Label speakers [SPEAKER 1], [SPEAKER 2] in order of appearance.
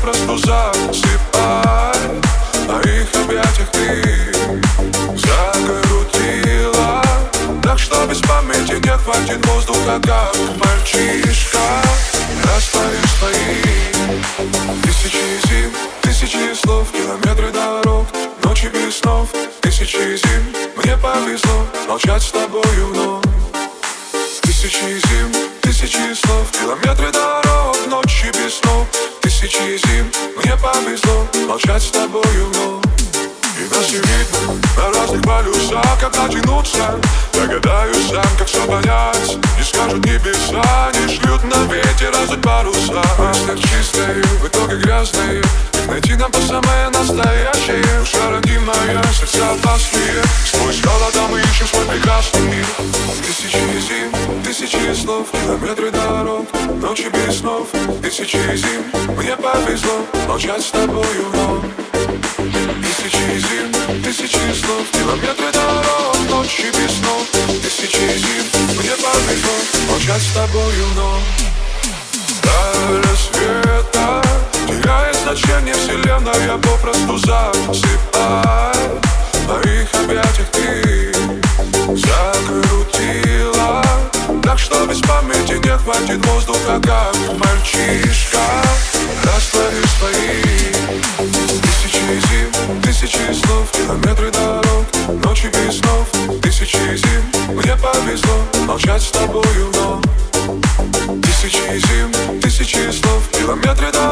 [SPEAKER 1] попросту засыпай. В моих объятиях ты закрутила так, что без памяти не хватит воздуха, как мальчишка. Растворишь твои тысячи зим, тысячи слов, километры дорог, ночи без снов, тысячи зим. Мне повезло молчать с тобою вновь. Тысячи зим, тысячи слов, километры дорог, ночи без снов, тысячи зим. Мне повезло молчать с тобою вновь. И нас не видно на разных полюсах, когда тянуться. Догадаюсь сам, как все понять. Не скажут небеса, не шлют на ветер разуть паруса. Мысли чистые, в итоге грязные. Их найти нам по самое настоящее. Душа родимая, сердца опасные. Сквозь холода мы ищем свой прекрасный мир. Тысячи зим, тысячи слов, километры дорог, ночи без снов, тысячи зим. Мне повезло молчать с тобою вновь. Тысячи зим, тысячи слов, километры дорог, ночи без снов, тысячи зим. Мне повезло молчать с тобою вновь. До рассвета теряет значение вселенная, попросту засыпай. В моих объятиях ты закрутила так, что без памяти не хватит воздуха, как мальчишка. Растворишь твои тысячи зим, тысячи слов, километры дорог, ночи без снов, тысячи зим. Мне повезло молчать с тобою вновь. Тысячи зим, тысячи слов, километры дорог,